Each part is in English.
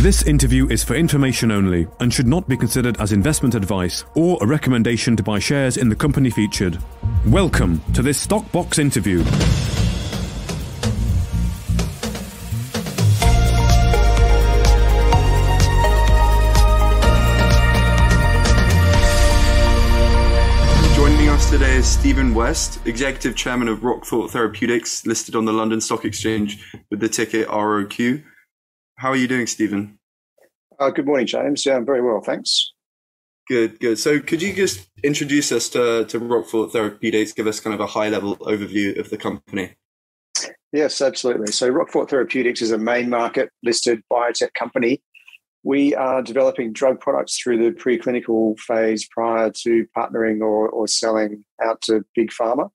This interview is for information only and should not be considered as investment advice or a recommendation to buy shares in the company featured. Welcome to this Stockbox interview. Joining us today is Stephen West, Executive Chairman of Roquefort Therapeutics, listed on the London Stock Exchange with the ticker ROQ. How are you doing, Stephen? Good morning, James. Yeah, I'm very well, thanks. Good. So could you just introduce us to Roquefort Therapeutics, give us kind of a high-level overview of the company? Yes, absolutely. So Roquefort Therapeutics is a main market listed biotech company. We are developing drug products through the preclinical phase prior to partnering or selling out to big pharma.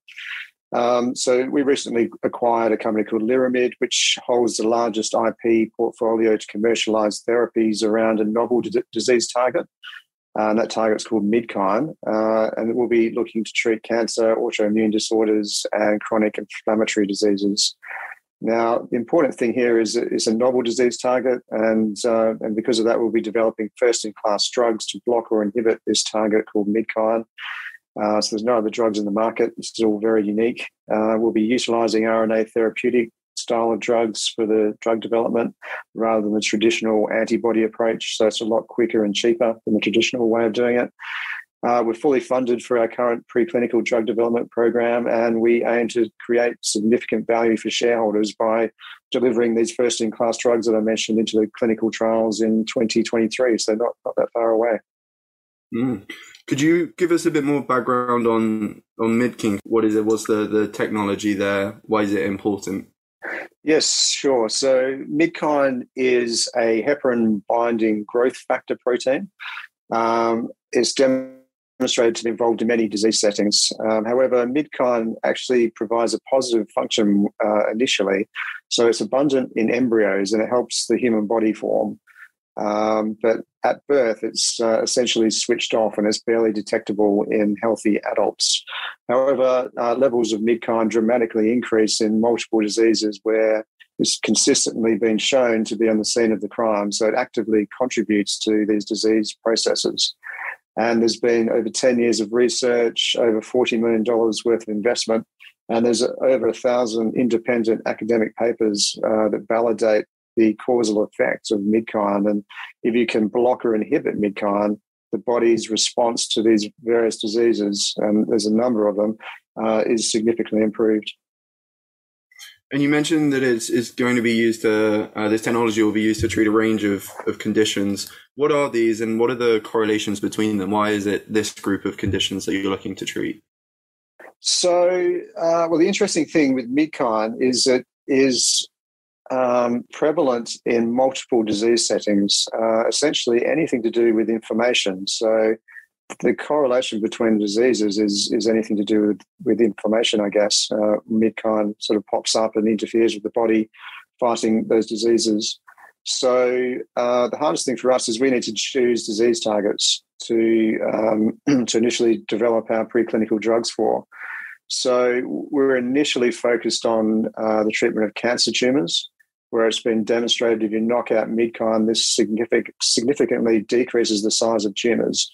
So we recently acquired a company called Lyramid, which holds the largest IP portfolio to commercialize therapies around a novel disease target. And that target's called MidKine. And we'll be looking to treat cancer, autoimmune disorders, and chronic inflammatory diseases. Now, the important thing here is it's a novel disease target, and because of that, we'll be developing first-in-class drugs to block or inhibit this target called MidKine. So there's no other drugs in the market. This is all very unique. We'll be utilising RNA therapeutic style of drugs for the drug development rather than the traditional antibody approach. So it's a lot quicker and cheaper than the traditional way of doing it. We're fully funded for our current preclinical drug development program, and we aim to create significant value for shareholders by delivering these first-in-class drugs that I mentioned into the clinical trials in 2023, so not that far away. Could you give us a bit more background on MidKine? What is it? What's the technology there? Why is it important? Yes, sure. So MidKine is a heparin-binding growth factor protein. It's demonstrated to be involved in many disease settings. However, MidKine actually provides a positive function initially. So it's abundant in embryos and it helps the human body form. But at birth, it's essentially switched off and it's barely detectable in healthy adults. However, levels of MidKine dramatically increase in multiple diseases where it's consistently been shown to be on the scene of the crime. So it actively contributes to these disease processes. And there's been over 10 years of research, over $40 million worth of investment, and there's over 1,000 independent academic papers that validate the causal effects of MidKine. And if you can block or inhibit MidKine, the body's response to these various diseases, and there's a number of them, is significantly improved. And you mentioned that it's going to be used this technology will be used to treat a range of conditions. What are these and what are the correlations between them? Why is it this group of conditions that you're looking to treat? So, the interesting thing with MidKine is it is prevalent in multiple disease settings, essentially anything to do with inflammation. So the correlation between diseases is anything to do with inflammation, I guess. MidKine sort of pops up and interferes with the body fighting those diseases. So the hardest thing for us is we need to choose disease targets to initially develop our preclinical drugs for. So we're initially focused on the treatment of cancer tumours, where it's been demonstrated if you knock out MidKine, this significantly decreases the size of tumours.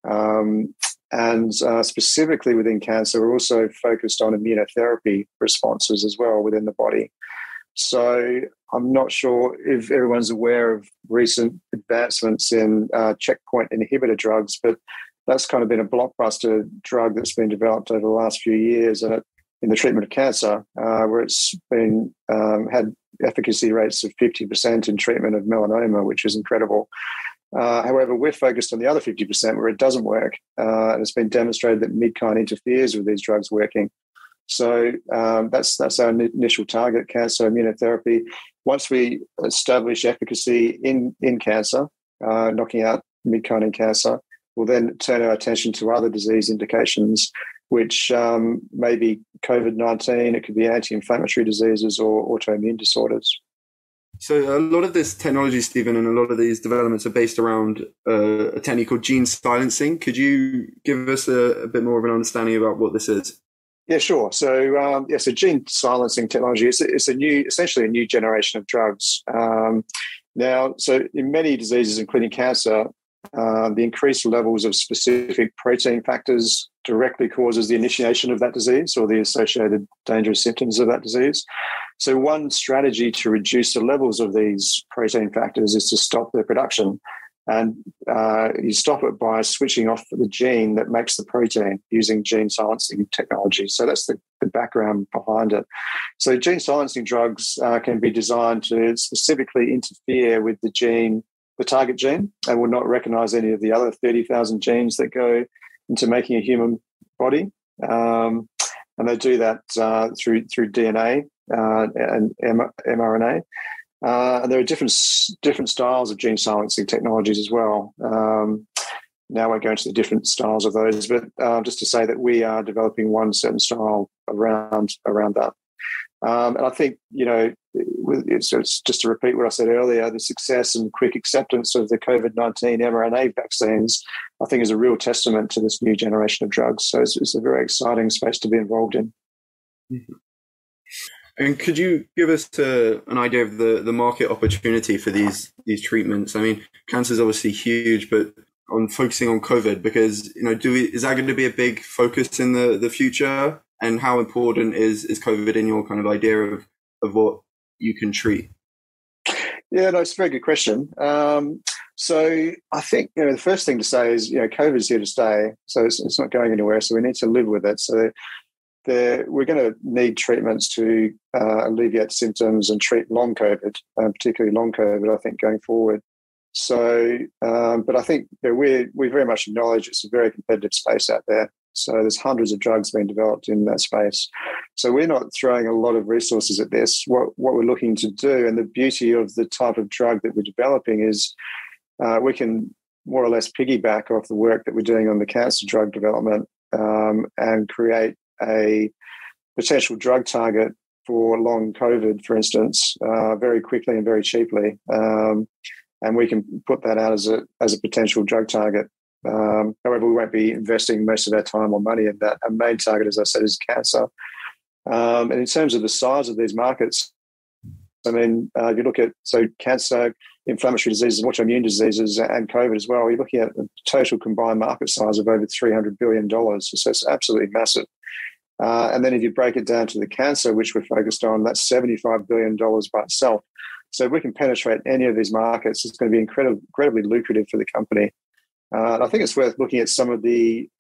And specifically within cancer, we're also focused on immunotherapy responses as well within the body. So I'm not sure if everyone's aware of recent advancements in checkpoint inhibitor drugs, but that's kind of been a blockbuster drug that's been developed over the last few years in the treatment of cancer, where it's been had efficacy rates of 50% in treatment of melanoma, which is incredible. However, we're focused on the other 50% where it doesn't work. And it's been demonstrated that MidKine interferes with these drugs working. So that's our initial target, cancer immunotherapy. Once we establish efficacy in cancer, knocking out MidKine in cancer, we'll then turn our attention to other disease indications, which may be COVID-19, it could be anti-inflammatory diseases or autoimmune disorders. So a lot of this technology, Stephen, and a lot of these developments are based around a technique called gene silencing. Could you give us a bit more of an understanding about what this is? Yeah, sure. So, so gene silencing technology is essentially a new generation of drugs. Now, so in many diseases, including cancer, the increased levels of specific protein factors directly causes the initiation of that disease or the associated dangerous symptoms of that disease. So one strategy to reduce the levels of these protein factors is to stop their production. And you stop it by switching off the gene that makes the protein using gene silencing technology. So that's the background behind it. So gene silencing drugs can be designed to specifically interfere with the target gene, and will not recognize any of the other 30,000 genes that go into making a human body. And they do that through DNA and mRNA. And there are different styles of gene silencing technologies as well. Now I won't go into the different styles of those, but just to say that we are developing one certain style around that. And I think, it's just to repeat what I said earlier, the success and quick acceptance of the COVID-19 mRNA vaccines, I think, is a real testament to this new generation of drugs. So it's a very exciting space to be involved in. Mm-hmm. And could you give us an idea of the market opportunity for these treatments? I mean, cancer is obviously huge, but on focusing on COVID, because is that going to be a big focus in the future? And how important is COVID in your kind of idea of what you can treat? Yeah, no, it's a very good question. So I think the first thing to say is COVID is here to stay, so it's not going anywhere. So we need to live with it. So we're going to need treatments to alleviate symptoms and treat long COVID, particularly long COVID, I think, going forward. So, but I think we very much acknowledge it's a very competitive space out there. So there's hundreds of drugs being developed in that space. So we're not throwing a lot of resources at this. What we're looking to do, and the beauty of the type of drug that we're developing, is we can more or less piggyback off the work that we're doing on the cancer drug development and create a potential drug target for long COVID, for instance, very quickly and very cheaply. And we can put that out as a potential drug target. However, we won't be investing most of our time or money in that. Our main target, as I said, is cancer. And in terms of the size of these markets, I mean, if you look at cancer, inflammatory diseases, autoimmune diseases, and COVID as well, you're looking at a total combined market size of over $300 billion. So it's absolutely massive. And then if you break it down to the cancer, which we're focused on, that's $75 billion by itself. So if we can penetrate any of these markets, it's going to be incredibly lucrative for the company. And I think it's worth looking at some of the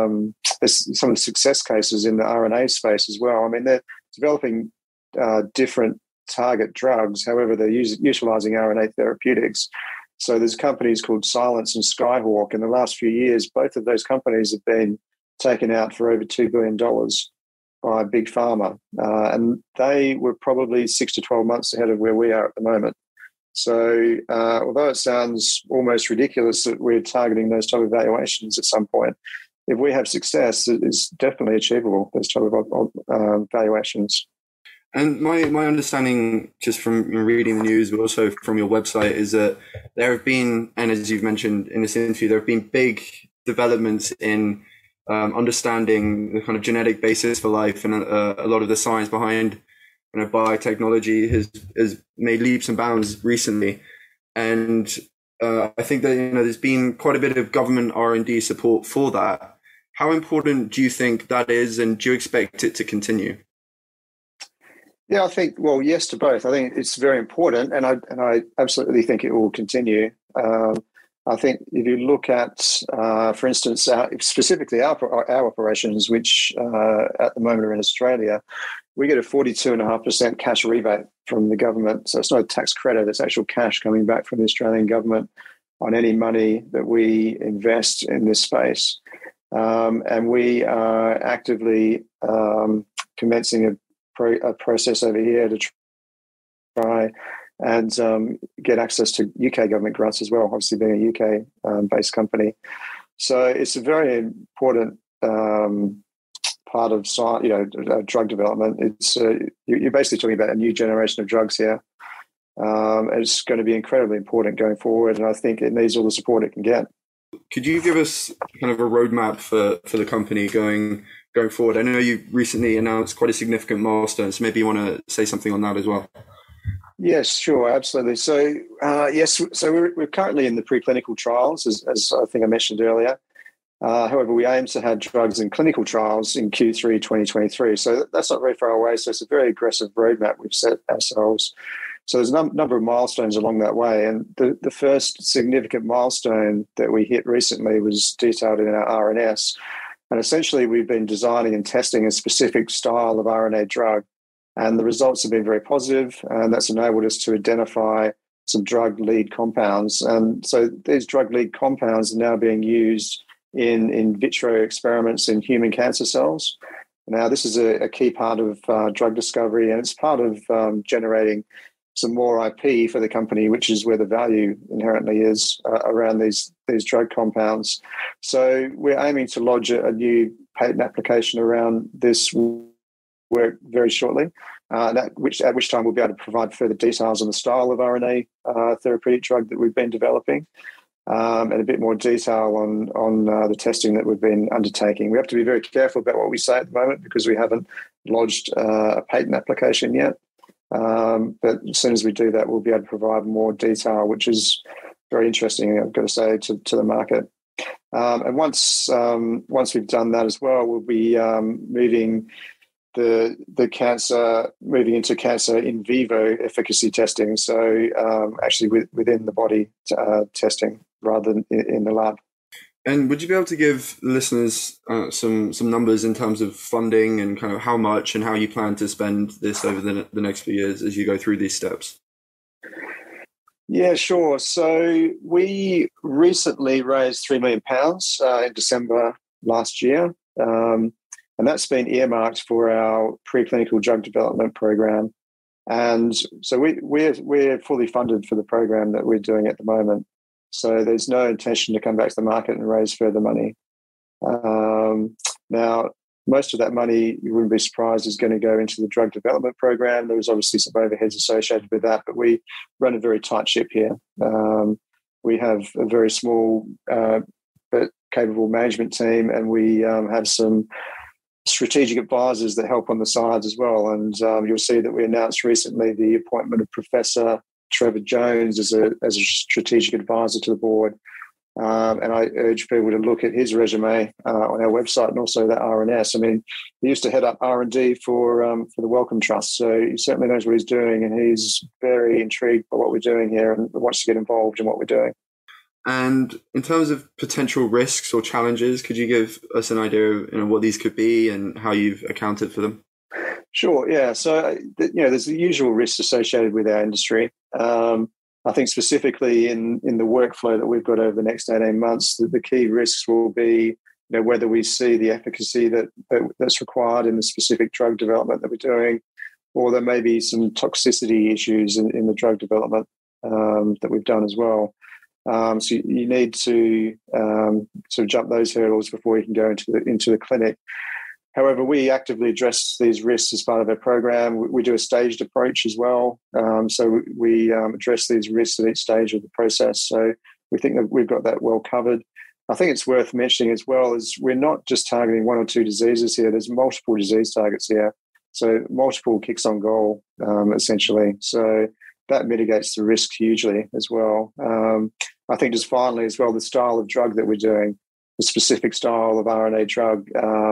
success cases in the RNA space as well. I mean, they're developing different target drugs. However, they're utilizing RNA therapeutics. So there's companies called Silence and Skyhawk. In the last few years, both of those companies have been taken out for over $2 billion by Big Pharma. And they were probably 6 to 12 months ahead of where we are at the moment. So although it sounds almost ridiculous that we're targeting those type of valuations at some point, if we have success, it is definitely achievable, those type of valuations. And my understanding, just from reading the news, but also from your website, is that there have been, and as you've mentioned in this interview, there have been big developments in understanding the kind of genetic basis for life, and a lot of the science behind biotechnology has made leaps and bounds recently. And I think that there's been quite a bit of government R&D support for that. How important do you think that is, and do you expect it to continue? Yeah, I think, well, yes to both. I think it's very important, and I absolutely think it will continue. I think if you look at, for instance, specifically our operations, which at the moment are in Australia, we get a 42.5% cash rebate from the government. So it's not a tax credit, it's actual cash coming back from the Australian government on any money that we invest in this space. And we are actively commencing a process over here to try and get access to UK government grants as well, obviously being a UK-based company. So it's a very important part of drug development. It's you're basically talking about a new generation of drugs here. It's going to be incredibly important going forward, and I think it needs all the support it can get. Could you give us kind of a roadmap for the company going forward? I know you recently announced quite a significant milestone, so maybe you want to say something on that as well. Yes, sure, absolutely. So, yes, so we're currently in the preclinical trials, as I think I mentioned earlier. However, we aim to have drugs in clinical trials in Q3 2023. So that's not very far away. So it's a very aggressive roadmap we've set ourselves. So there's a number of milestones along that way. And the first significant milestone that we hit recently was detailed in our RNS. And essentially, we've been designing and testing a specific style of RNA drug. And the results have been very positive, and that's enabled us to identify some drug lead compounds. And so these drug lead compounds are now being used in vitro experiments in human cancer cells. Now, this is a key part of drug discovery, and it's part of generating some more IP for the company, which is where the value inherently is around these drug compounds. So we're aiming to lodge a new patent application around this work very shortly, at which time we'll be able to provide further details on the style of RNA therapeutic drug that we've been developing, and a bit more detail on the testing that we've been undertaking. We have to be very careful about what we say at the moment because we haven't lodged a patent application yet. But as soon as we do that, we'll be able to provide more detail, which is very interesting, I've got to say, to the market. And once we've done that as well, we'll be moving into cancer in vivo efficacy testing. So actually within the body testing rather than in the lab. And would you be able to give listeners some numbers in terms of funding and kind of how much and how you plan to spend this over the next few years as you go through these steps? Yeah, sure. So we recently raised £3 million in December last year, and that's been earmarked for our preclinical drug development program. And so we're fully funded for the program that we're doing at the moment. So there's no intention to come back to the market and raise further money. Now, most of that money, you wouldn't be surprised, is going to go into the drug development program. There was obviously some overheads associated with that, but we run a very tight ship here. We have a very small but capable management team, and we have some strategic advisors that help on the sides as well. And you'll see that we announced recently the appointment of Professor Trevor Jones as a strategic advisor to the board. And I urge people to look at his resume on our website and also that RNS. I mean, he used to head up R&D for the Wellcome Trust, so he certainly knows what he's doing, and he's very intrigued by what we're doing here and wants to get involved in what we're doing. And in terms of potential risks or challenges, could you give us an idea of what these could be and how you've accounted for them? Sure, yeah. So, there's the usual risks associated with our industry. I think specifically in the workflow that we've got over the next 18 months, the key risks will be whether we see the efficacy that's required in the specific drug development that we're doing, or there may be some toxicity issues in the drug development that we've done as well. So you need to sort of jump those hurdles before you can go into the clinic. However, we actively address these risks as part of our program. We do a staged approach as well. So we address these risks at each stage of the process. So we think that we've got that well covered. I think it's worth mentioning as well is we're not just targeting one or two diseases here. There's multiple disease targets here. So multiple kicks on goal, essentially. So that mitigates the risk hugely as well. I think just finally as well, the style of drug that we're doing, the specific style of RNA drug,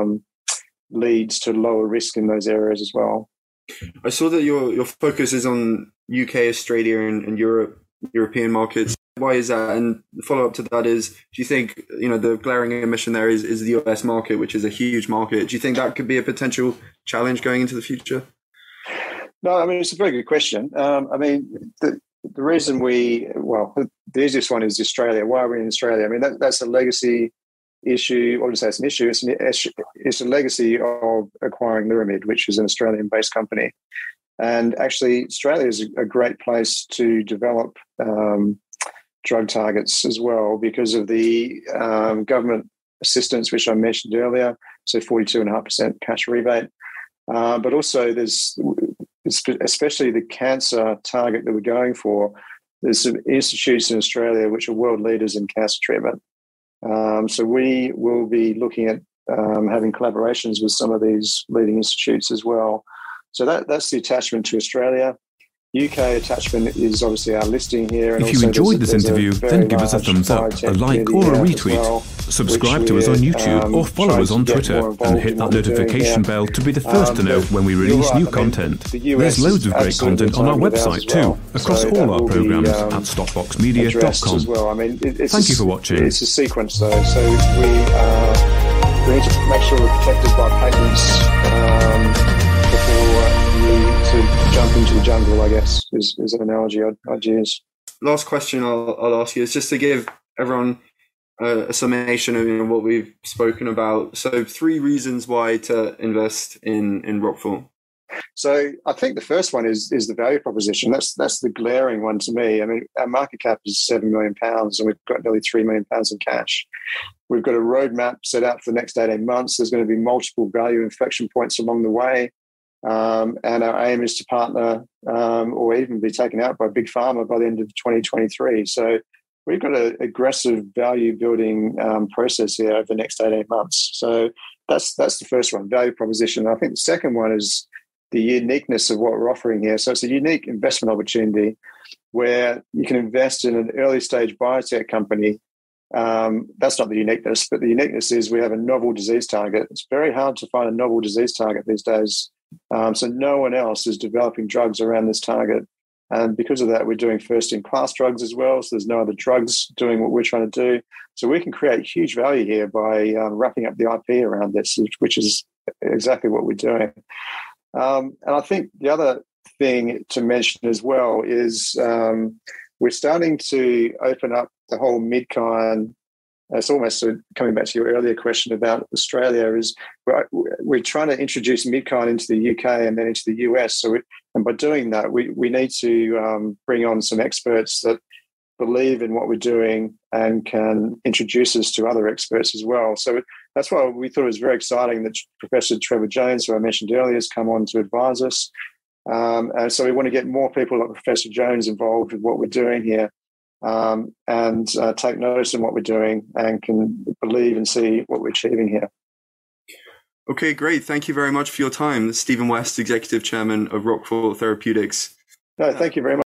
leads to lower risk in those areas as well. I saw that your focus is on UK, Australia, and European markets. Why is that? And the follow up to that is, do you think the glaring omission there is the US market, which is a huge market? Do you think that could be a potential challenge going into the future? No, I mean it's a very good question. I mean the reason the easiest one is Australia. Why are we in Australia? I mean that's a legacy issue. I wouldn't say it's an issue. It's a legacy of acquiring Lyramid, which is an Australian-based company. And actually, Australia is a great place to develop drug targets as well because of the government assistance, which I mentioned earlier. So 42.5% cash rebate. But also, there's especially the cancer target that we're going for. There's some institutes in Australia which are world leaders in cancer treatment. So we will be looking at having collaborations with some of these leading institutes as well. So that's the attachment to Australia. UK attachment is obviously our listing here. And if you enjoyed this interview, then give us a thumbs up, a like or a retweet. Well, subscribe to us on YouTube or follow us on Twitter and hit that notification bell to be the first to know when we release new content. There's loads of great content on our website too, across all our programs at stockboxmedia.com. Well. I mean, Thank you for watching. It's a sequence though, so we need to make sure we're protected by patents before to jump into the jungle, I guess, is an analogy I'd use. Last question I'll ask you is just to give everyone a summation of what we've spoken about. So 3 reasons why to invest in Rockfall. So I think the first one is the value proposition. That's the glaring one to me. I mean, our market cap is £7 million and we've got nearly £3 million in cash. We've got a roadmap set out for the next 18 months. There's going to be multiple value inflection points along the way. And our aim is to partner or even be taken out by Big Pharma by the end of 2023. So we've got an aggressive value building process here over the next 18 months. So that's the first one, value proposition. I think the second one is the uniqueness of what we're offering here. So it's a unique investment opportunity where you can invest in an early stage biotech company. That's not the uniqueness, but the uniqueness is we have a novel disease target. It's very hard to find a novel disease target these days. So no one else is developing drugs around this target. And because of that, we're doing first-in-class drugs as well. So there's no other drugs doing what we're trying to do. So we can create huge value here by wrapping up the IP around this, which is exactly what we're doing. And I think the other thing to mention as well is we're starting to open up the whole MidCon. It's almost sort of coming back to your earlier question about Australia, is we're trying to introduce MidCon into the UK and then into the US. And by doing that, we need to bring on some experts that believe in what we're doing and can introduce us to other experts as well. So that's why we thought it was very exciting that Professor Trevor Jones, who I mentioned earlier, has come on to advise us. And so we want to get more people like Professor Jones involved with what we're doing here. And take notice in what we're doing and can believe and see what we're achieving here. Okay, great. Thank you very much for your time. Stephen West, Executive Chairman of Rockfall Therapeutics. No, thank you very much.